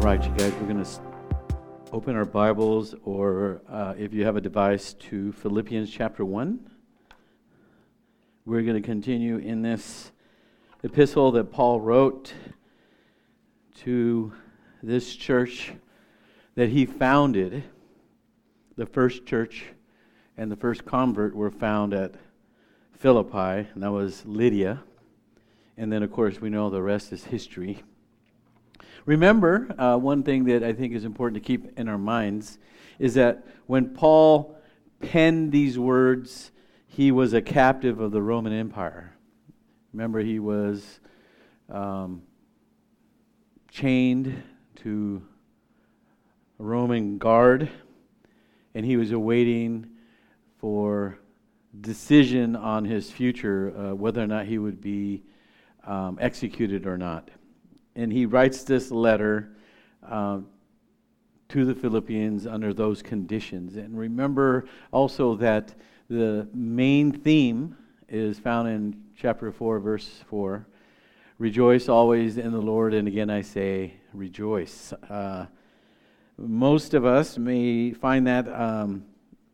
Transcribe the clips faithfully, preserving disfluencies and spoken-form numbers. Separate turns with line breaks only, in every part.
right, you guys, we're going to open our Bibles, or uh, if you have a device, to Philippians chapter one. We're going to continue in this epistle that Paul wrote to this church that he founded. The first church and the first convert were found at Philippi, and that was Lydia. And then, of course, we know the rest is history. Remember, uh, one thing that I think is important to keep in our minds is that when Paul penned these words, he was a captive of the Roman Empire. Remember, he was um, chained to a Roman guard, and he was awaiting for decision on his future, uh, whether or not he would be um, executed or not. And he writes this letter uh, to the Philippians under those conditions. And remember also that the main theme is found in chapter four, verse four. Rejoice always in the Lord, and again I say, rejoice. Uh, most of us may find that um,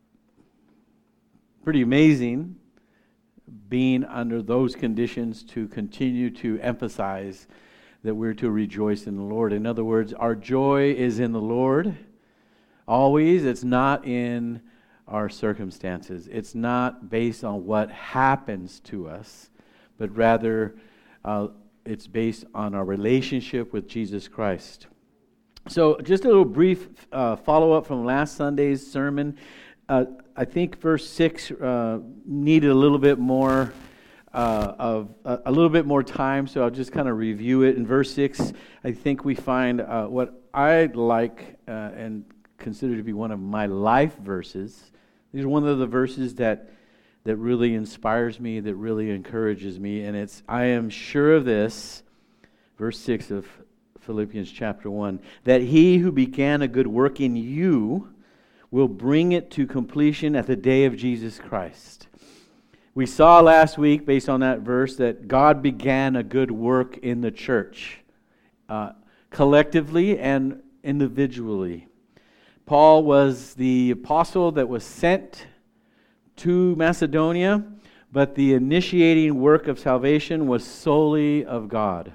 pretty amazing, being under those conditions, to continue to emphasize that we're to rejoice in the Lord. In other words, our joy is in the Lord always. It's not in our circumstances. It's not based on what happens to us, but rather uh, it's based on our relationship with Jesus Christ. So just a little brief uh, follow-up from last Sunday's sermon. Uh, I think verse six uh, needed a little bit more Uh, of uh, a little bit more time, so I'll just kind of review it. In verse six, I think we find uh, what I like uh, and consider to be one of my life verses. These are one of the verses that that really inspires me, that really encourages me, and it's, I am sure of this, verse six of Philippians chapter one, that he who began a good work in you will bring it to completion at the day of Jesus Christ. We saw last week, based on that verse, that God began a good work in the church, uh, collectively and individually. Paul was the apostle that was sent to Macedonia, but the initiating work of salvation was solely of God.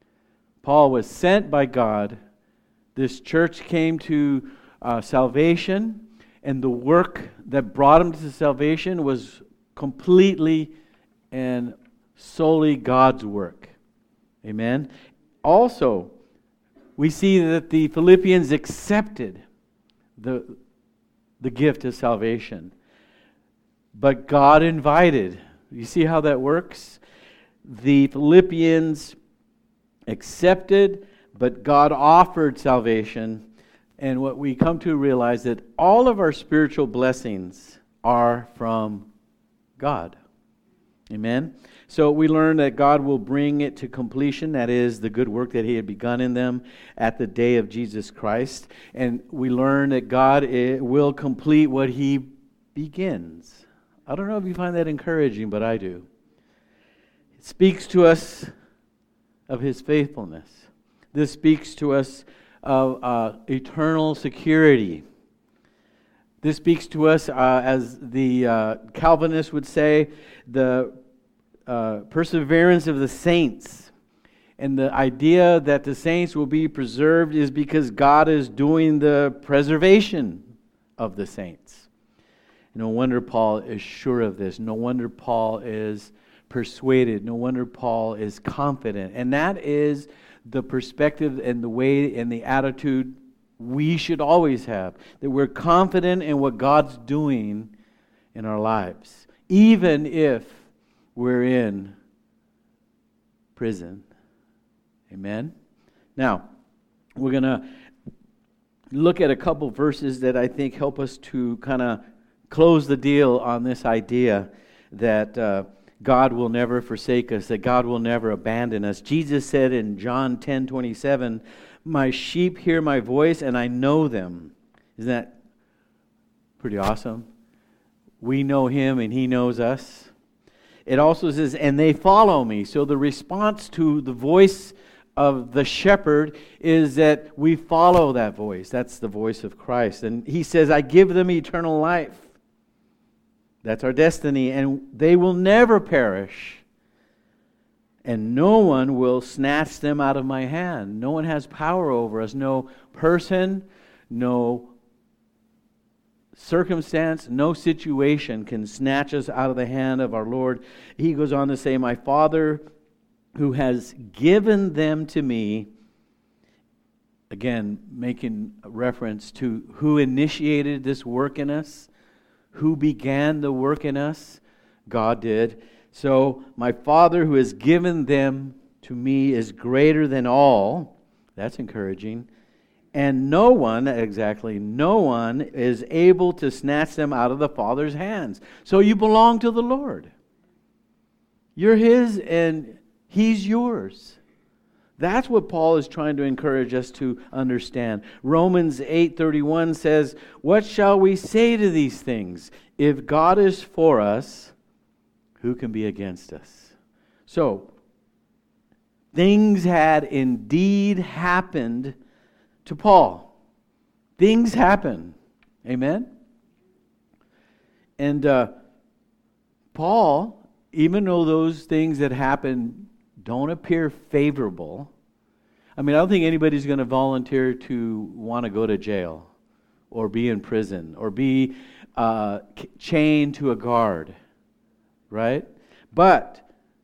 Paul was sent by God. This church came to uh, salvation, and the work that brought him to salvation was completely and solely God's work. Amen. Also, we see that the Philippians accepted the, the gift of salvation. But God invited. You see how that works? The Philippians accepted, but God offered salvation. And what we come to realize that all of our spiritual blessings are from God. Amen? So we learn that God will bring it to completion, that is, the good work that He had begun in them at the day of Jesus Christ. And we learn that God will complete what He begins. I don't know if you find that encouraging, but I do. It speaks to us of His faithfulness. This speaks to us of uh, eternal security. This speaks to us, uh, as the uh, Calvinists would say, the uh, perseverance of the saints. And the idea that the saints will be preserved is because God is doing the preservation of the saints. No wonder Paul is sure of this. No wonder Paul is persuaded. No wonder Paul is confident. And that is the perspective and the way and the attitude we should always have, that we're confident in what God's doing in our lives, even if we're in prison. Amen? Now, we're going to look at a couple verses that I think help us to kind of close the deal on this idea that uh, God will never forsake us, that God will never abandon us. Jesus said in John ten twenty-seven, "My sheep hear my voice, and I know them." Isn't that pretty awesome? We know Him, and He knows us. It also says, "And they follow me." So the response to the voice of the shepherd is that we follow that voice. That's the voice of Christ. And he says, I give them eternal life. That's our destiny. And they will never perish. And no one will snatch them out of my hand. No one has power over us. No person, no circumstance, no situation can snatch us out of the hand of our Lord. He goes on to say, my Father who has given them to me, again, making reference to who initiated this work in us, who began the work in us, God did. So, my Father who has given them to me is greater than all. That's encouraging. And no one, exactly, no one is able to snatch them out of the Father's hands. So you belong to the Lord. You're His and He's yours. That's what Paul is trying to encourage us to understand. Romans eight thirty-one says, what shall we say to these things? If God is for us, who can be against us? So, things had indeed happened to Paul. Things happen. Amen? And uh, Paul, even though those things that happen don't appear favorable, I mean, I don't think anybody's going to volunteer to want to go to jail or be in prison or be uh, chained to a guard, right? But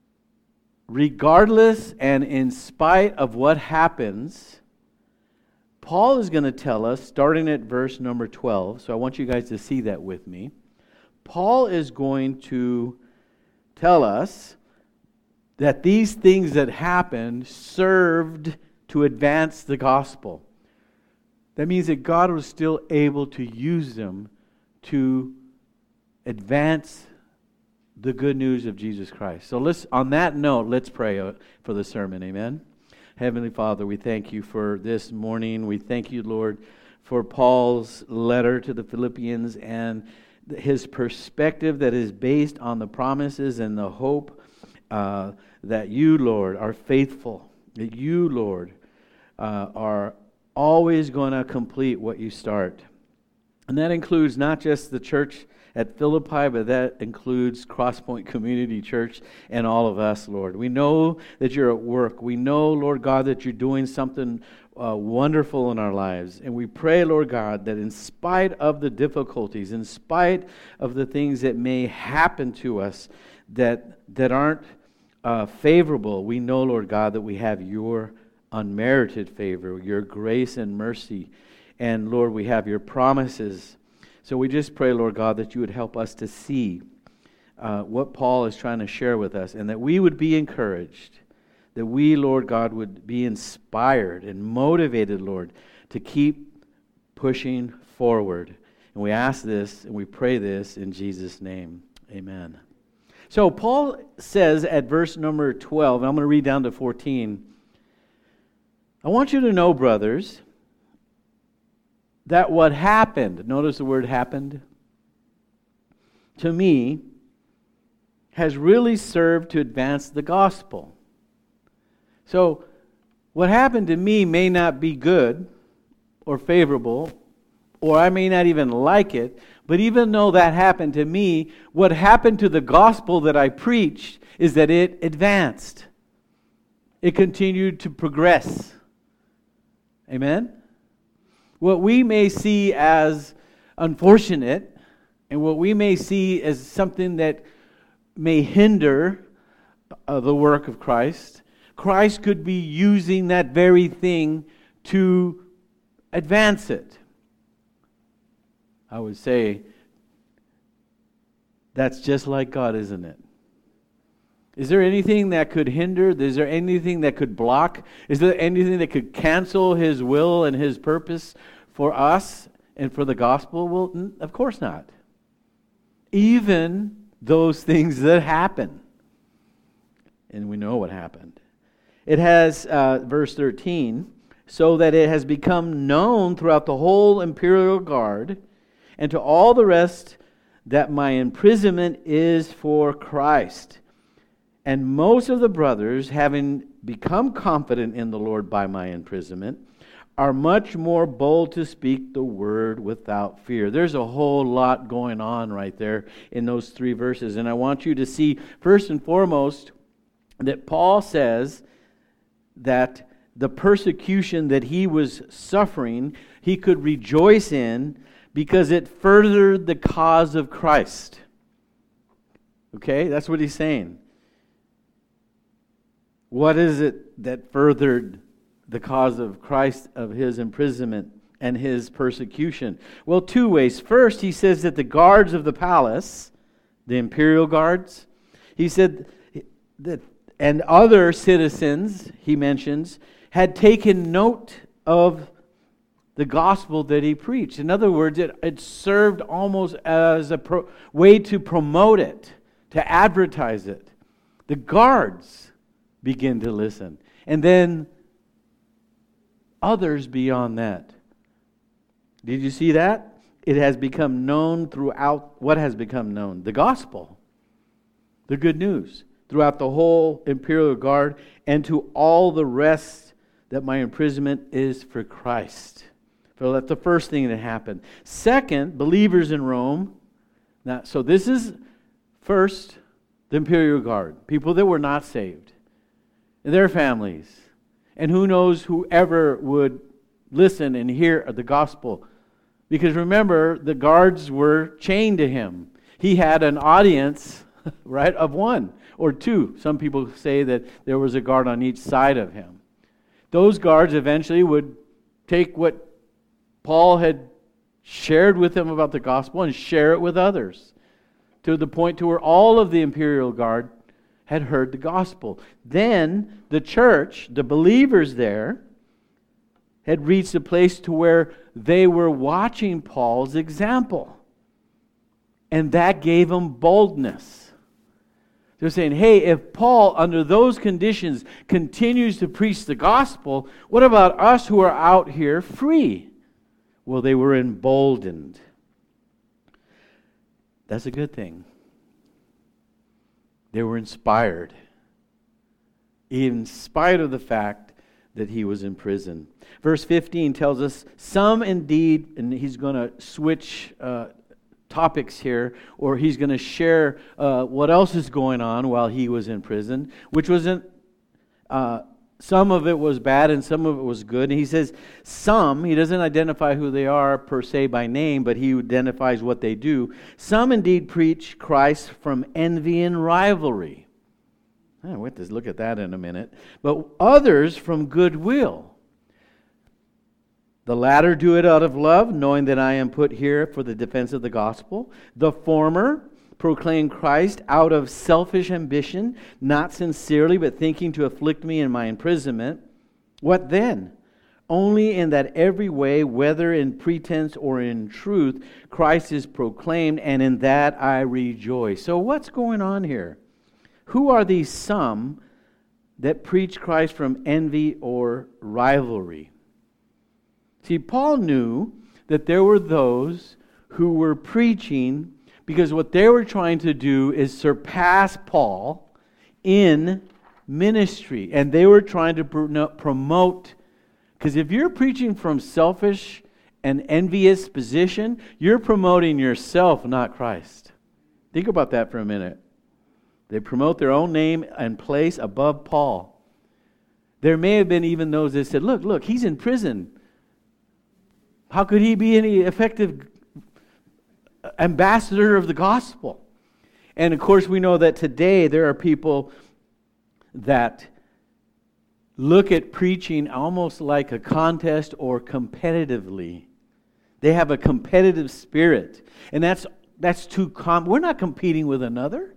regardless and in spite of what happens, Paul is going to tell us, starting at verse number twelve, so I want you guys to see that with me. Paul is going to tell us that these things that happened served to advance the gospel. That means that God was still able to use them to advance the good news of Jesus Christ. So let's, on that note, let's pray for the sermon. Amen. Heavenly Father, we thank you for this morning. We thank you, Lord, for Paul's letter to the Philippians and his perspective that is based on the promises and the hope uh, that you, Lord, are faithful. That you, Lord, uh, are always going to complete what you start. And that includes not just the church at Philippi, but that includes Crosspoint Community Church and all of us, Lord. We know that you're at work. We know, Lord God, that you're doing something uh, wonderful in our lives. And we pray, Lord God, that in spite of the difficulties, in spite of the things that may happen to us that, that aren't uh, favorable, we know, Lord God, that we have your unmerited favor, your grace and mercy. And, Lord, we have your promises. So we just pray, Lord God, that you would help us to see uh, what Paul is trying to share with us, and that we would be encouraged, that we, Lord God, would be inspired and motivated, Lord, to keep pushing forward. And we ask this and we pray this in Jesus' name. Amen. So Paul says at verse number twelve, and I'm going to read down to fourteen, I want you to know, brothers, that what happened, notice the word happened, to me, has really served to advance the gospel. So, what happened to me may not be good or favorable, or I may not even like it, but even though that happened to me, what happened to the gospel that I preached is that it advanced. It continued to progress. Amen? What we may see as unfortunate and what we may see as something that may hinder uh, the work of Christ, Christ could be using that very thing to advance it. I would say that's just like God, isn't it? Is there anything that could hinder? Is there anything that could block? Is there anything that could cancel His will and His purpose for us and for the gospel? Well, of course not. Even those things that happen. And we know what happened. It has, uh, verse thirteen, so that it has become known throughout the whole imperial guard and to all the rest that my imprisonment is for Christ. And most of the brothers, having become confident in the Lord by my imprisonment, are much more bold to speak the word without fear. There's a whole lot going on right there in those three verses. And I want you to see, first and foremost, that Paul says that the persecution that he was suffering, he could rejoice in because it furthered the cause of Christ. Okay, that's what he's saying. What is it that furthered the cause of Christ, of his imprisonment and his persecution? Well, two ways. First, he says that the guards of the palace, the imperial guards, he said that, and other citizens, he mentions, had taken note of the gospel that he preached. In other words, it, it served almost as a pro, way to promote it, to advertise it. The guards begin to listen. And then others beyond that. Did you see that? It has become known throughout, what has become known? The gospel. The good news. Throughout the whole imperial guard and to all the rest that my imprisonment is for Christ. So that's the first thing that happened. Second, believers in Rome. Now, so this is first the imperial guard, people that were not saved, and their families, and who knows whoever would listen and hear the gospel. Because remember, the guards were chained to him. He had an audience, right, of one or two. Some people say that there was a guard on each side of him. Those guards eventually would take what Paul had shared with them about the gospel and share it with others, to the point to where all of the imperial guard had heard the gospel. Then the church, the believers there, had reached a place to where they were watching Paul's example. And that gave them boldness. They're saying, hey, if Paul, under those conditions, continues to preach the gospel, what about us who are out here free? Well, they were emboldened. That's a good thing. They were inspired, in spite of the fact that he was in prison. Verse fifteen tells us, some indeed, and he's going to switch uh, topics here, or he's going to share uh, what else is going on while he was in prison, which wasn't, uh, some of it was bad and some of it was good. And he says some, he doesn't identify who they are per se by name, but he identifies what they do. Some indeed preach Christ from envy and rivalry. I wait to look at that in a minute. But others from goodwill. The latter do it out of love, knowing that I am put here for the defense of the gospel. The former proclaim Christ out of selfish ambition, not sincerely, but thinking to afflict me in my imprisonment. What then? Only in that every way, whether in pretense or in truth, Christ is proclaimed, and in that I rejoice. So what's going on here? Who are these some that preach Christ from envy or rivalry? See, Paul knew that there were those who were preaching because what they were trying to do is surpass Paul in ministry. And they were trying to promote, because if you're preaching from selfish and envious position, you're promoting yourself, not Christ. Think about that for a minute. They promote their own name and place above Paul. There may have been even those that said, look, look, he's in prison. How could he be any effective ambassador of the gospel? And of course we know that today there are people that look at preaching almost like a contest or competitively. They have a competitive spirit. And that's that's too common. We're not competing with another.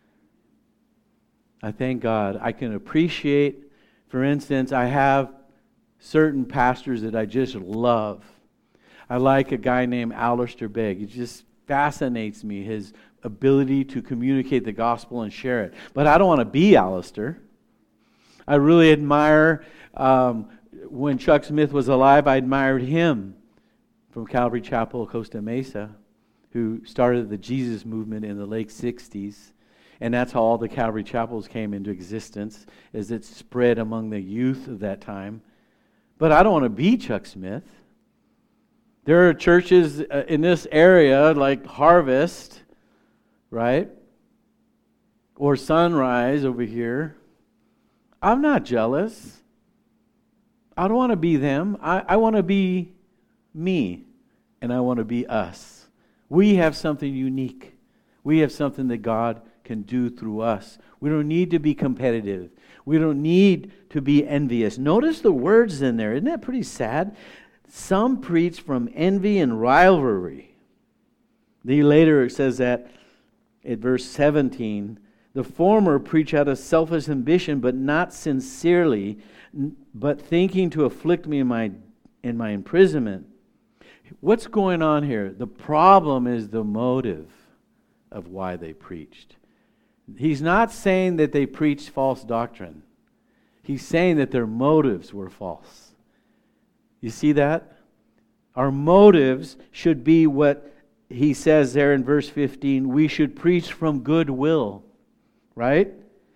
I thank God I can appreciate, for instance, I have certain pastors that I just love. I like a guy named Alistair Begg. He just fascinates me, his ability to communicate the gospel and share it. But I don't want to be Alistair. I really admire, um, when Chuck Smith was alive, I admired him from Calvary Chapel, Costa Mesa, who started the Jesus movement in the late sixties. And that's how all the Calvary Chapels came into existence, as it spread among the youth of that time. But I don't want to be Chuck Smith. There are churches in this area like Harvest, right? Or Sunrise over here. I'm not jealous. I don't want to be them. I, I want to be me, and I want to be us. We have something unique. We have something that God can do through us. We don't need to be competitive. We don't need to be envious. Notice the words in there. Isn't that pretty sad? Some preach from envy and rivalry. Then later it says that at verse seventeen, the former preach out of selfish ambition, but not sincerely, but thinking to afflict me in my in my imprisonment. What's going on here? The problem is the motive of why they preached. He's not saying that they preached false doctrine. He's saying that their motives were false. You see that? Our motives should be what he says there in verse fifteen. We should preach from goodwill. Right?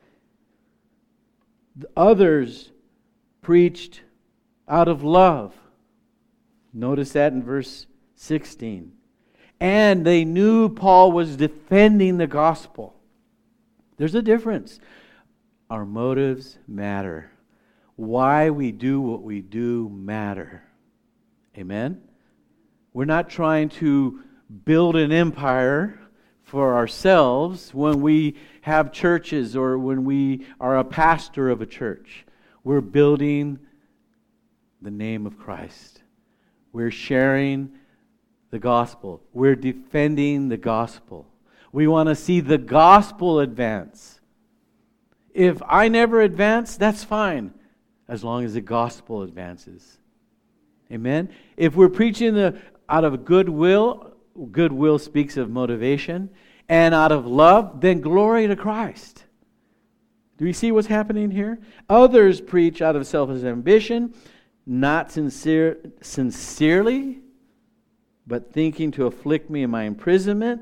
The others preached out of love. Notice that in verse sixteen. And they knew Paul was defending the gospel. There's a difference. Our motives matter. Why we do what we do matter. Amen? We're not trying to build an empire for ourselves when we have churches or when we are a pastor of a church. We're building the name of Christ. We're sharing the gospel. We're defending the gospel. We want to see the gospel advance. If I never advance, that's fine, as long as the gospel advances. Amen? If we're preaching the, out of goodwill, goodwill speaks of motivation, and out of love, then glory to Christ. Do you see what's happening here? Others preach out of selfish ambition, not sincere, sincerely, but thinking to afflict me in my imprisonment.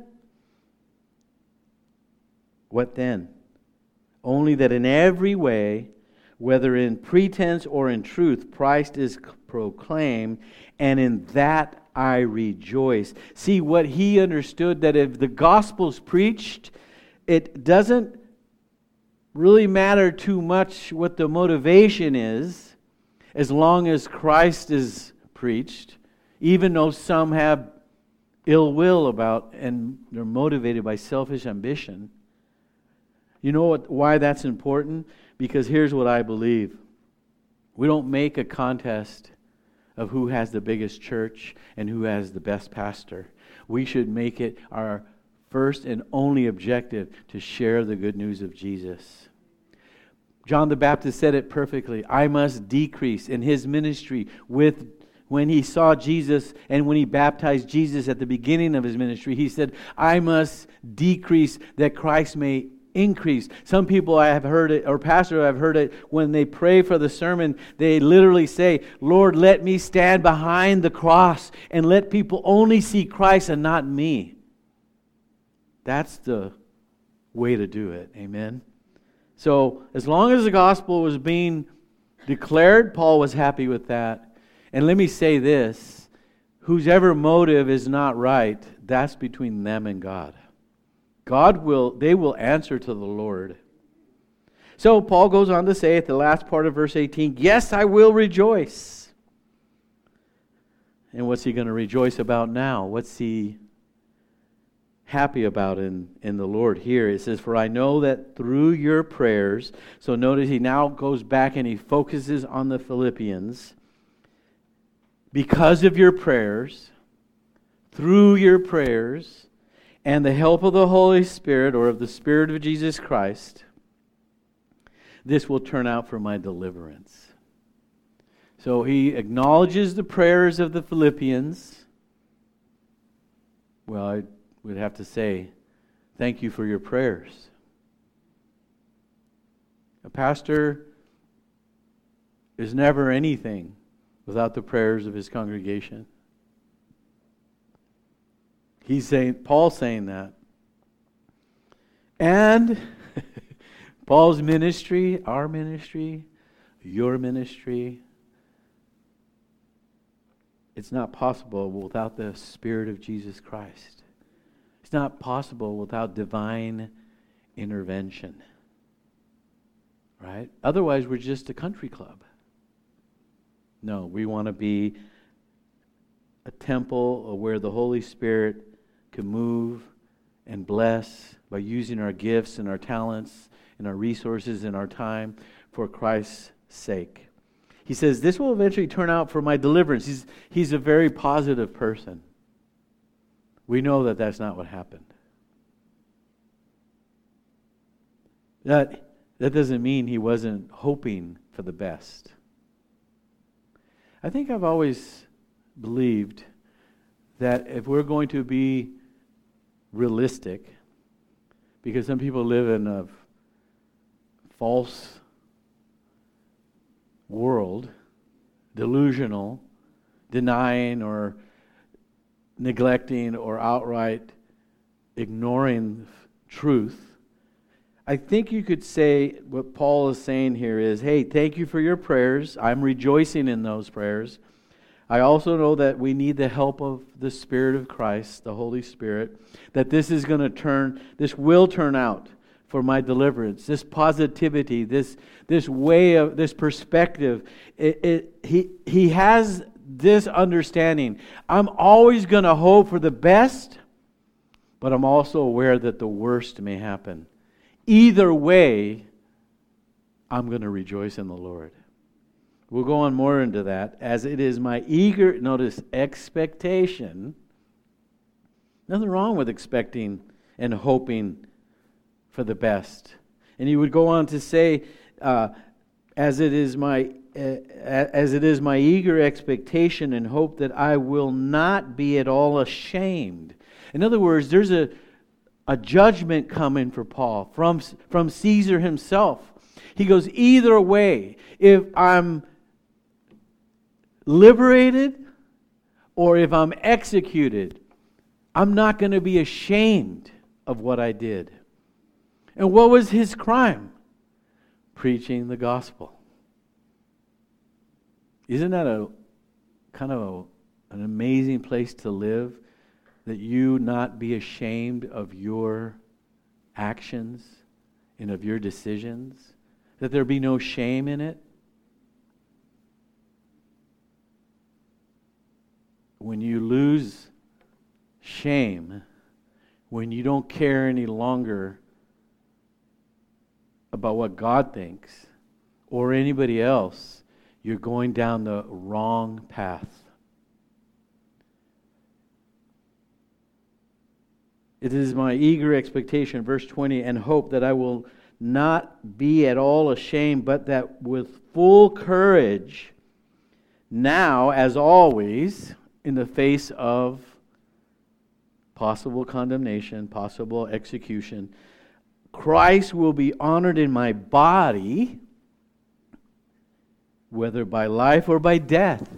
What then? Only that in every way, whether in pretense or in truth, Christ is proclaimed, and in that I rejoice. See, what he understood, that if the gospel's preached, it doesn't really matter too much what the motivation is, as long as Christ is preached, even though some have ill will about and they're motivated by selfish ambition. You know what, why that's important? Because here's what I believe. We don't make a contest of who has the biggest church and who has the best pastor. We should make it our first and only objective to share the good news of Jesus. John the Baptist said it perfectly. I must decrease. In his ministry, with when he saw Jesus and when he baptized Jesus at the beginning of his ministry, he said, I must decrease that Christ may increase. Some people I have heard it, or pastor I've heard it, when they pray for the sermon, they literally say, Lord, let me stand behind the cross and let people only see Christ and not me. That's the way to do it. Amen. So as long as the gospel was being declared, Paul was happy with that. And let me say this, whosever motive is not right, that's between them and God. God will, they will answer to the Lord. So Paul goes on to say at the last part of verse eighteen, yes, I will rejoice. And what's he going to rejoice about now? What's he happy about in, in the Lord here? It says, for I know that through your prayers, so notice he now goes back and he focuses on the Philippians. Because of your prayers, through your prayers, and the help of the Holy Spirit, or of the Spirit of Jesus Christ, this will turn out for my deliverance. So he acknowledges the prayers of the Philippians. Well, I would have to say, thank you for your prayers. A pastor is never anything without the prayers of his congregation. He's saying, Paul's saying that. And Paul's ministry, our ministry, your ministry, it's not possible without the Spirit of Jesus Christ. It's not possible without divine intervention. Right? Otherwise, we're just a country club. No, we want to be a temple where the Holy Spirit can move and bless by using our gifts and our talents and our resources and our time for Christ's sake. He says, this will eventually turn out for my deliverance. He's, he's a very positive person. We know that that's not what happened. That, that doesn't mean he wasn't hoping for the best. I think I've always believed that if we're going to be realistic, because some people live in a false world, delusional, denying or neglecting or outright ignoring truth. I think you could say what Paul is saying here is, hey, thank you for your prayers. I'm rejoicing in those prayers. I also know that we need the help of the Spirit of Christ, the Holy Spirit, that this is going to turn, this will turn out for my deliverance. This positivity, this this way of, this perspective, it, it, he, he has this understanding. I'm always going to hope for the best, but I'm also aware that the worst may happen. Either way, I'm going to rejoice in the Lord. We'll go on more into that. As it is my eager, notice, expectation. Nothing wrong with expecting and hoping for the best. And he would go on to say, uh, as it is my uh, as it is my eager expectation and hope that I will not be at all ashamed. In other words, there's a a judgment coming for Paul from, from Caesar himself. He goes, either way, if I'm liberated or if I'm executed, I'm not going to be ashamed of what I did. And what was his crime? Preaching the gospel. Isn't that a kind of a, an amazing place to live? That you not be ashamed of your actions and of your decisions. That there be no shame in it. When you lose shame, when you don't care any longer about what God thinks or anybody else, you're going down the wrong path. It is my eager expectation, verse twenty, and hope that I will not be at all ashamed, but that with full courage, now as always, in the face of possible condemnation, possible execution, Christ will be honored in my body, whether by life or by death.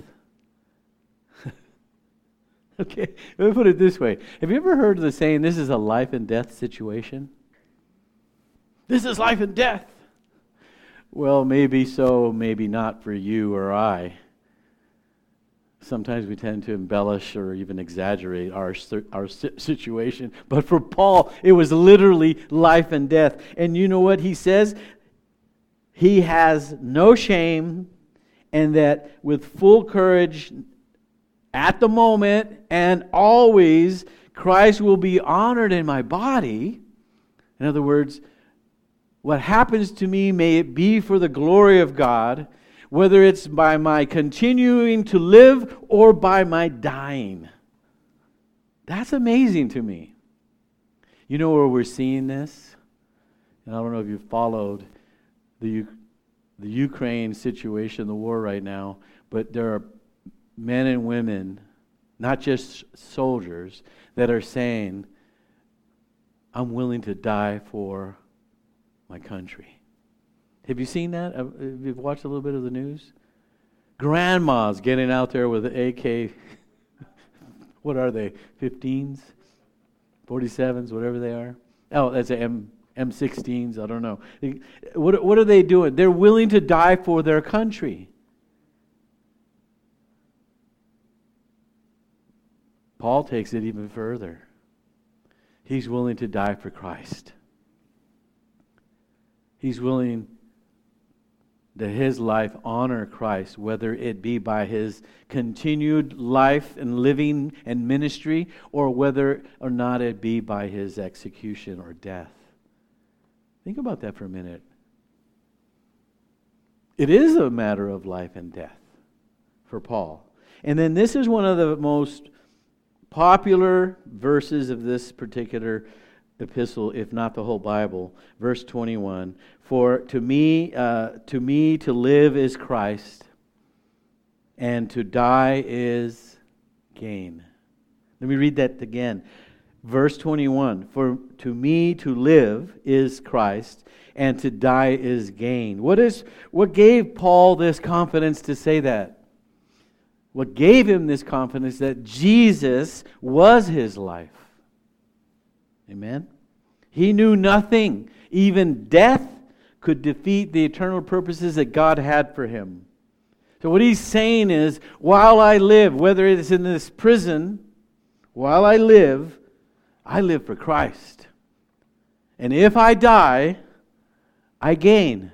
Okay, let me put it this way. Have you ever heard of the saying, this is a life and death situation? This is life and death. Well, maybe so, maybe not for you or I. Sometimes we tend to embellish or even exaggerate our, our situation. But for Paul, it was literally life and death. And you know what he says? He has no shame, and that with full courage, at the moment and always, Christ will be honored in my body. In other words, what happens to me, may it be for the glory of God, whether it's by my continuing to live or by my dying. That's amazing to me. You know where we're seeing this? And I don't know if you've followed the, the Ukraine situation, the war right now, but there are men and women, not just soldiers, that are saying, I'm willing to die for my country. Have you seen that? Have you watched a little bit of the news? Grandmas getting out there with A K, what are they, fifteens, forty-sevens, whatever they are. Oh, that's an M, M sixteens, I don't know. What, what are they doing? They're willing to die for their country. Paul takes it even further. He's willing to die for Christ. He's willing that his life honor Christ, whether it be by his continued life and living and ministry, or whether or not it be by his execution or death. Think about that for a minute. It is a matter of life and death for Paul. And then this is one of the most popular verses of this particular epistle, if not the whole Bible. Verse twenty-one, for to me, uh, to me to live is Christ, and to die is gain. Let me read that again. Verse twenty-one, for to me to live is Christ, and to die is gain. What is what gave Paul this confidence to say that? What gave him this confidence that Jesus was his life? Amen? He knew nothing, even death, could defeat the eternal purposes that God had for him. So what he's saying is, while I live, whether it's in this prison, while I live, I live for Christ. And if I die, I gain.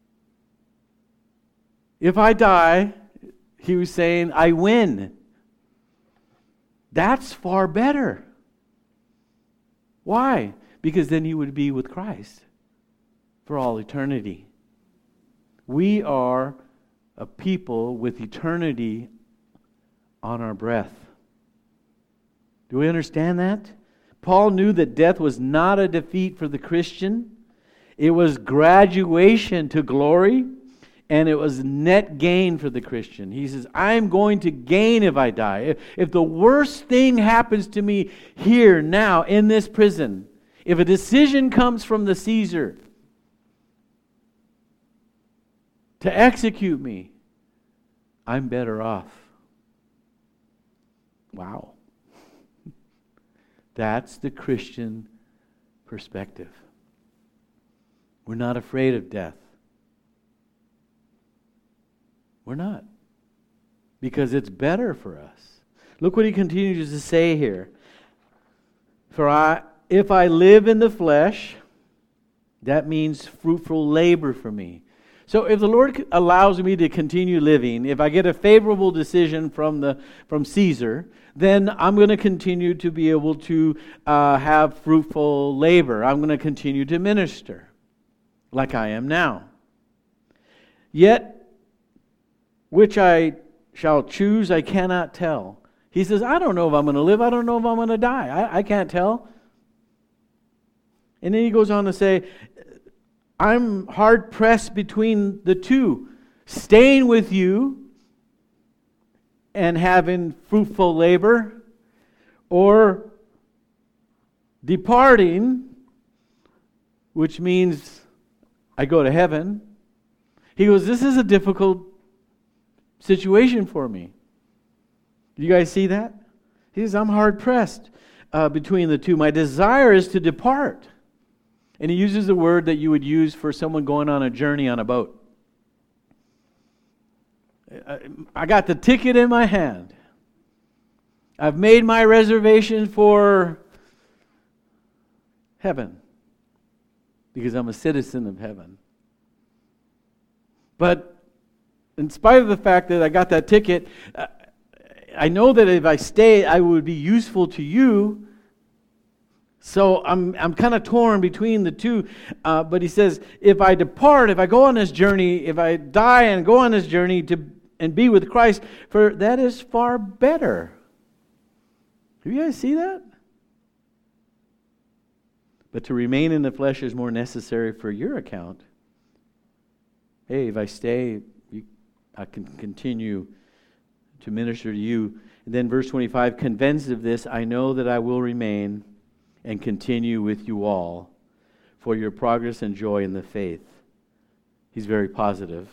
If I die, he was saying, I win. That's far better. Why? Because then he would be with Christ for all eternity. We are a people with eternity on our breath. Do we understand that? Paul knew that death was not a defeat for the Christian. It was graduation to glory, and it was net gain for the Christian. He says, I'm going to gain if I die. If, if the worst thing happens to me here, now, in this prison, if a decision comes from the Caesar to execute me, I'm better off. Wow. That's the Christian perspective. We're not afraid of death. We're not. Because it's better for us. Look what he continues to say here. For I, if I live in the flesh, that means fruitful labor for me. So if the Lord allows me to continue living, if I get a favorable decision from the from Caesar, then I'm going to continue to be able to uh, have fruitful labor. I'm going to continue to minister like I am now. Yet, which I shall choose, I cannot tell. He says, I don't know if I'm going to live. I don't know if I'm going to die. I, I can't tell. And then he goes on to say, I'm hard pressed between the two, staying with you and having fruitful labor, or departing, which means I go to heaven. He goes, this is a difficult situation for me. You guys see that? He says, I'm hard pressed uh, between the two. My desire is to depart. And he uses the word that you would use for someone going on a journey on a boat. I got the ticket in my hand. I've made my reservation for heaven because I'm a citizen of heaven. But in spite of the fact that I got that ticket, I know that if I stay, I would be useful to you. So I'm I'm kind of torn between the two. Uh, but he says, if I depart, if I go on this journey, if I die and go on this journey to and be with Christ, for that is far better. Do you guys see that? But to remain in the flesh is more necessary for your account. Hey, if I stay, you, I can continue to minister to you. And then verse twenty-five, convinced of this, I know that I will remain and continue with you all for your progress and joy in the faith. He's very positive.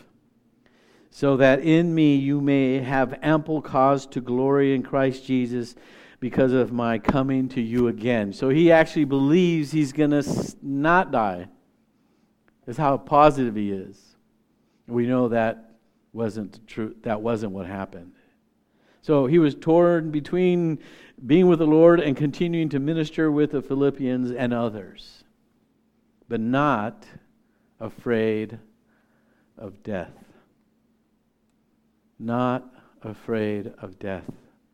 So that in me you may have ample cause to glory in Christ Jesus because of my coming to you again. So he actually believes he's going to not die. That's how positive he is. We know that wasn't true. That wasn't what happened. So he was torn between being with the Lord and continuing to minister with the Philippians and others, but not afraid of death. Not afraid of death.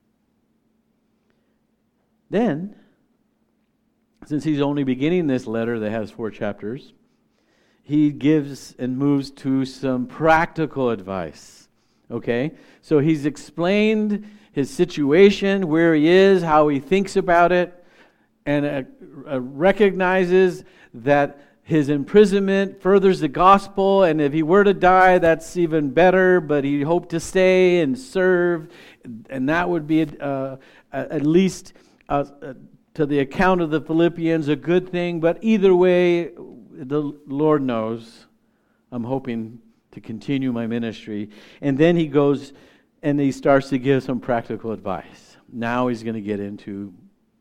Then, since he's only beginning this letter that has four chapters, he gives and moves to some practical advice. Okay? So he's explained his situation, where he is, how he thinks about it, and uh, uh, recognizes that his imprisonment furthers the gospel, and if he were to die, that's even better, but he hoped to stay and serve, and that would be uh, at least uh, uh, to the account of the Philippians a good thing, but either way, the Lord knows. I'm hoping to continue my ministry. And then he goes and he starts to give some practical advice. Now he's going to get into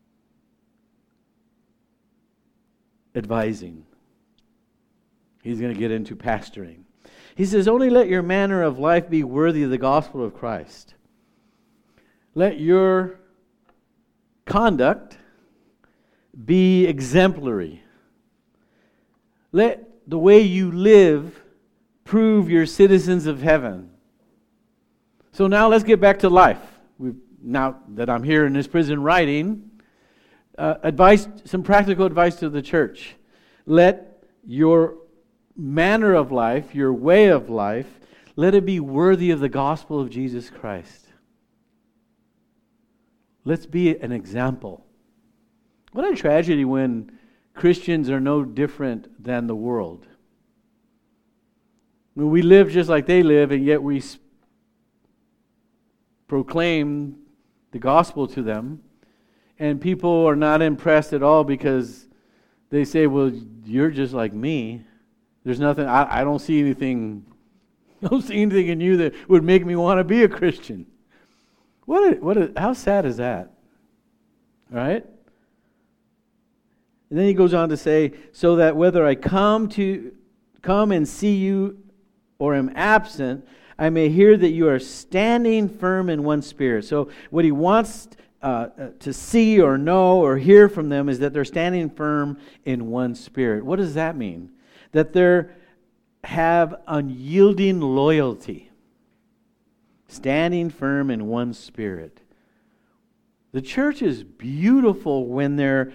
advising. He's going to get into pastoring. He says, only let your manner of life be worthy of the gospel of Christ. Let your conduct be exemplary. Let the way you live prove you're citizens of heaven. So now let's get back to life. We've, now that I'm here in this prison writing, uh, advice, some practical advice to the church. Let your manner of life, your way of life, let it be worthy of the gospel of Jesus Christ. Let's be an example. What a tragedy when Christians are no different than the world. When we live just like they live, and yet we proclaim the gospel to them, and people are not impressed at all because they say, well, you're just like me. There's nothing, I, I don't see anything, I don't see anything in you that would make me want to be a Christian. What? A, what? A, how sad is that? Right? And then he goes on to say, so that whether I come to come and see you or am absent, I may hear that you are standing firm in one spirit. So what he wants uh, to see or know or hear from them is that they're standing firm in one spirit. What does that mean? That they have unyielding loyalty. Standing firm in one spirit. The church is beautiful when their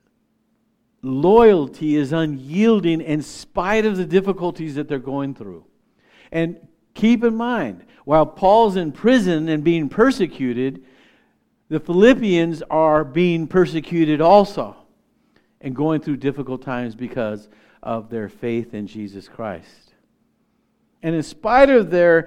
loyalty is unyielding in spite of the difficulties that they're going through. And keep in mind, while Paul's in prison and being persecuted, the Philippians are being persecuted also and going through difficult times because of their faith in Jesus Christ. And in spite of their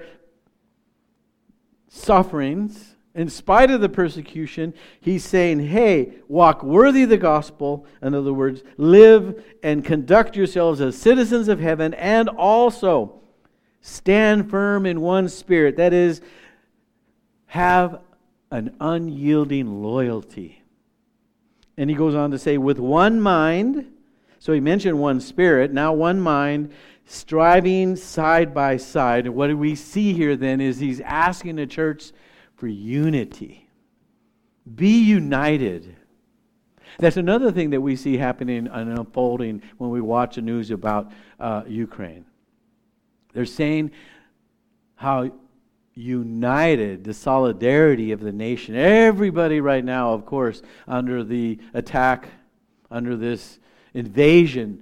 sufferings, in spite of the persecution, he's saying, hey, walk worthy of the gospel. In other words, live and conduct yourselves as citizens of heaven, and also stand firm in one spirit. That is, have an unyielding loyalty. And he goes on to say, with one mind, so he mentioned one spirit, now one mind, striving side by side. And what we see here then is he's asking the church for unity. Be united. That's another thing that we see happening and unfolding when we watch the news about uh, Ukraine. They're saying how united, the solidarity of the nation. Everybody right now, of course, under the attack, under this invasion,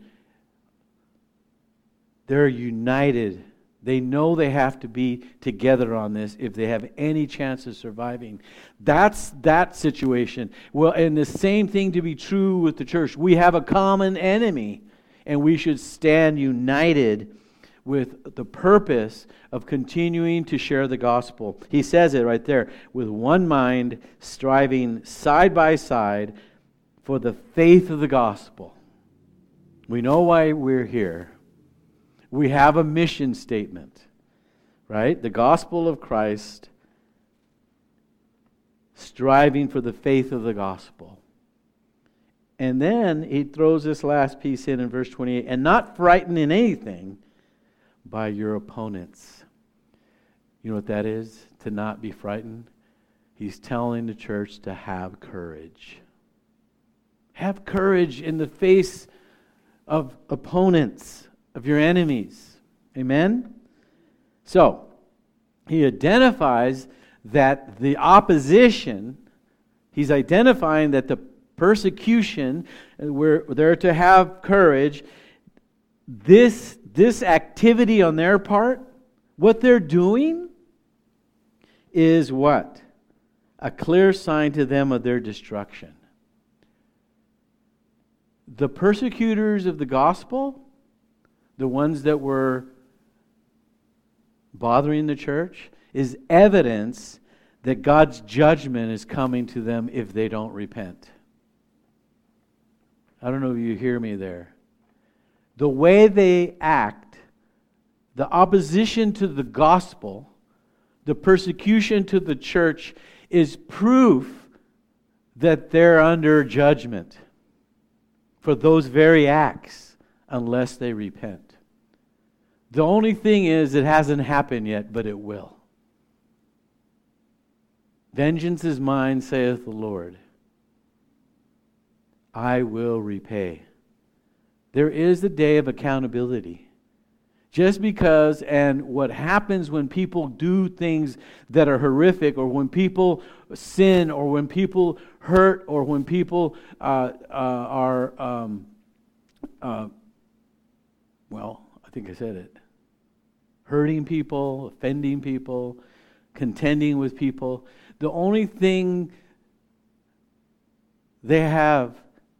they're united. They know they have to be together on this if they have any chance of surviving. That's that situation. Well, and the same thing to be true with the church. We have a common enemy, and we should stand united with the purpose of continuing to share the gospel. He says it right there, with one mind, striving side by side for the faith of the gospel. We know why we're here. We have a mission statement, right? The gospel of Christ striving for the faith of the gospel. And then he throws this last piece in in verse twenty-eight, and not frightened in anything by your opponents. You know what that is? To not be frightened. He's telling the church to have courage. Have courage in the face of opponents, of your enemies. Amen? So, he identifies that the opposition, he's identifying that the persecution, we're there to have courage. This, this activity on their part, what they're doing, is what? A clear sign to them of their destruction. The persecutors of the gospel, the ones that were bothering the church, is evidence that God's judgment is coming to them if they don't repent. I don't know if you hear me there. The way they act, the opposition to the gospel, the persecution to the church is proof that they're under judgment for those very acts unless they repent. The only thing is it hasn't happened yet, but it will. Vengeance is mine, saith the Lord. I will repay. There is a day of accountability. Just because, and what happens when people do things that are horrific, or when people sin, or when people hurt, or when people uh, uh, are, um, uh, well, I think I said it, hurting people, offending people, contending with people. The only thing they have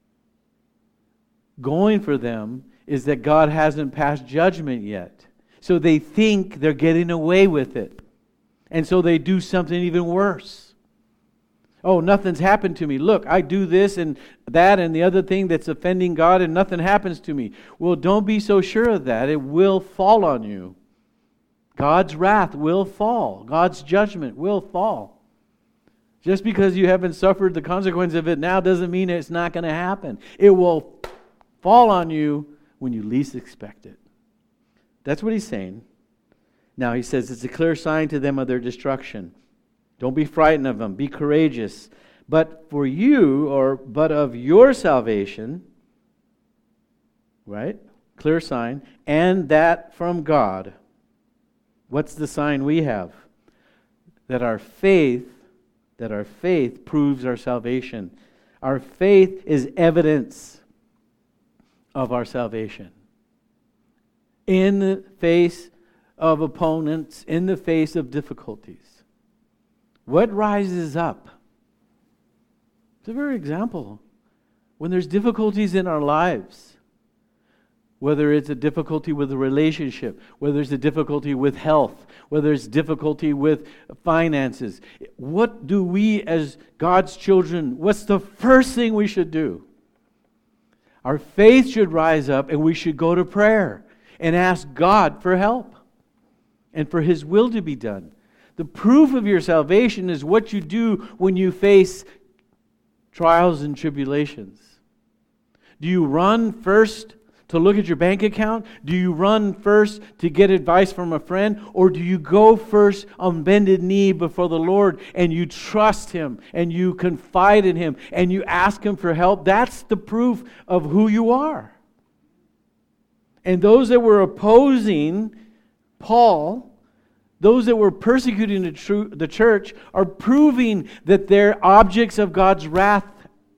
going for them is that God hasn't passed judgment yet. So they think they're getting away with it. And so they do something even worse. Oh, nothing's happened to me. Look, I do this and that and the other thing that's offending God and nothing happens to me. Well, don't be so sure of that. It will fall on you. God's wrath will fall. God's judgment will fall. Just because you haven't suffered the consequence of it now doesn't mean it's not going to happen. It will fall on you when you least expect it. That's what he's saying. Now he says it's a clear sign to them of their destruction. Don't be frightened of them. Be courageous. But for you, or but of your salvation, right? Clear sign. And that from God. What's the sign we have? That our faith, that our faith proves our salvation. Our faith is evidence of our salvation. In the face of opponents, in the face of difficulties. What rises up? It's a very example. When there's difficulties in our lives, whether it's a difficulty with a relationship, whether it's a difficulty with health, whether it's difficulty with finances, what do we as God's children, what's the first thing we should do? Our faith should rise up and we should go to prayer and ask God for help and for His will to be done. The proof of your salvation is what you do when you face trials and tribulations. Do you run first to look at your bank account? Do you run first to get advice from a friend? Or do you go first on bended knee before the Lord and you trust Him and you confide in Him and you ask Him for help? That's the proof of who you are. And those that were opposing Paul, those that were persecuting the, tr- the church, are proving that they're objects of God's wrath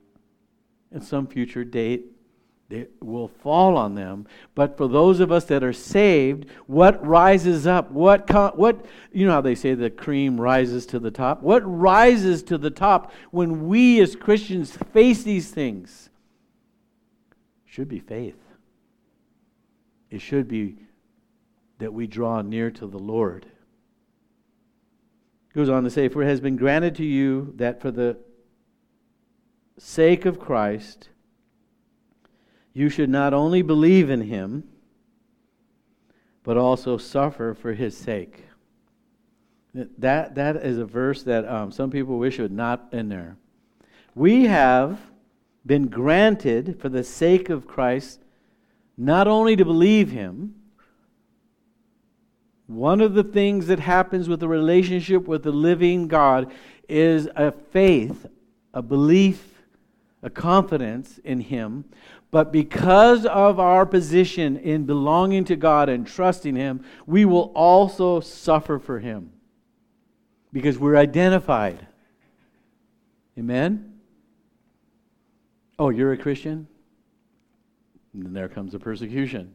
at some future date. It will fall on them. But for those of us that are saved, what rises up? What, what you know how they say the cream rises to the top? What rises to the top when we as Christians face these things? Should be faith. It should be that we draw near to the Lord. It goes on to say, for it has been granted to you that for the sake of Christ, you should not only believe in Him, but also suffer for His sake. That, that is a verse that um, some people wish was not in there. We have been granted, for the sake of Christ, not only to believe Him. One of the things that happens with the relationship with the living God is a faith, a belief, a confidence in Him. But because of our position in belonging to God and trusting Him, we will also suffer for Him. Because we're identified. Amen? Oh, you're a Christian? And then there comes the persecution.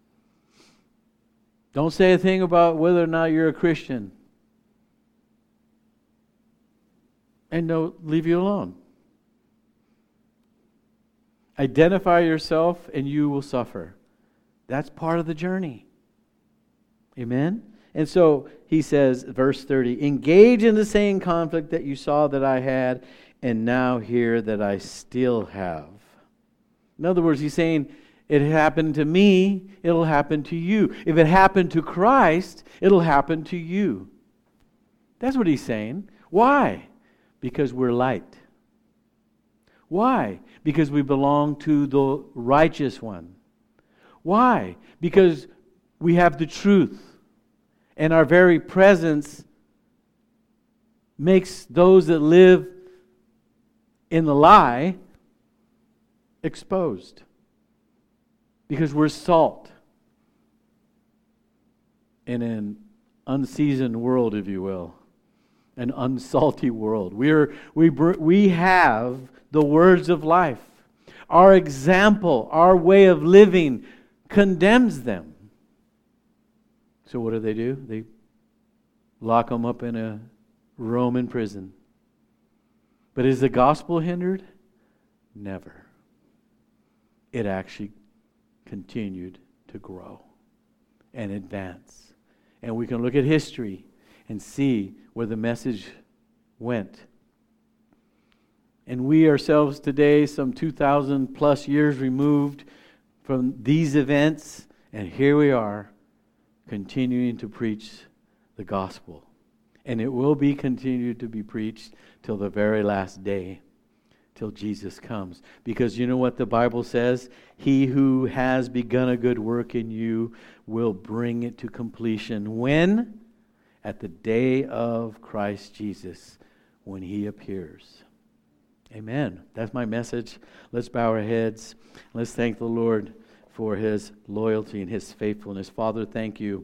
Don't say a thing about whether or not you're a Christian. And they'll leave you alone. Identify yourself and you will suffer. That's part of the journey. Amen? And so he says, verse thirty, engage in the same conflict that you saw that I had, and now hear that I still have. In other words, he's saying, it happened to me, it'll happen to you. If it happened to Christ, it'll happen to you. That's what he's saying. Why? Because we're light. Why? Because we belong to the righteous one. Why? Because we have the truth. And our very presence makes those that live in the lie exposed. Because we're salt in an unseasoned world, if you will. An unsalty world. We're, we, we have the words of life. Our example, our way of living condemns them. So what do they do? They lock them up in a Roman prison. But is the gospel hindered? Never. It actually continued to grow and advance. And we can look at history and see where the message went. And we ourselves today, some two thousand plus years removed from these events, and here we are continuing to preach the gospel. And it will be continued to be preached till the very last day, till Jesus comes. Because you know what the Bible says? He who has begun a good work in you will bring it to completion. When? At the day of Christ Jesus, when He appears. Amen. That's my message. Let's bow our heads. Let's thank the Lord for His loyalty and His faithfulness. Father, thank you.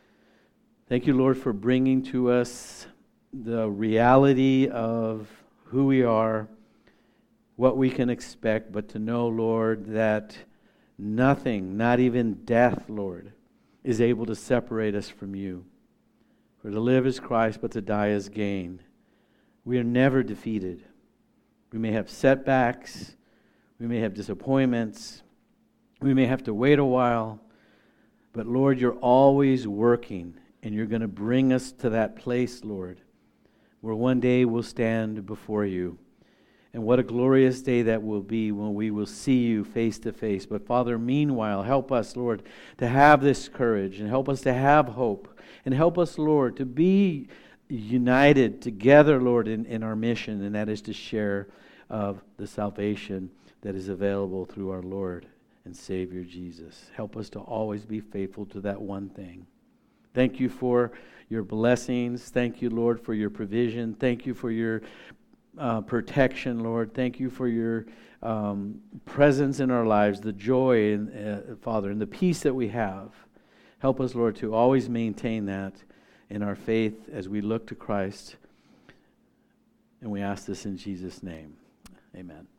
Thank you, Lord, for bringing to us the reality of who we are, what we can expect, but to know, Lord, that nothing, not even death, Lord, is able to separate us from you. For to live is Christ, but to die is gain. We are never defeated. We may have setbacks. We may have disappointments. We may have to wait a while. But Lord, you're always working, and you're going to bring us to that place, Lord, where one day we'll stand before you. And what a glorious day that will be when we will see you face to face. But Father, meanwhile, help us, Lord, to have this courage, and help us to have hope, and help us, Lord, to be united together, Lord, in, in our mission, and that is to share of the salvation that is available through our Lord and Savior Jesus. Help us to always be faithful to that one thing. Thank you for your blessings. Thank you, Lord, for your provision. Thank you for your uh, protection, Lord. Thank you for your um, presence in our lives, the joy, and uh, Father, and the peace that we have. Help us, Lord, to always maintain that in our faith as we look to Christ. And we ask this in Jesus' name. Amen.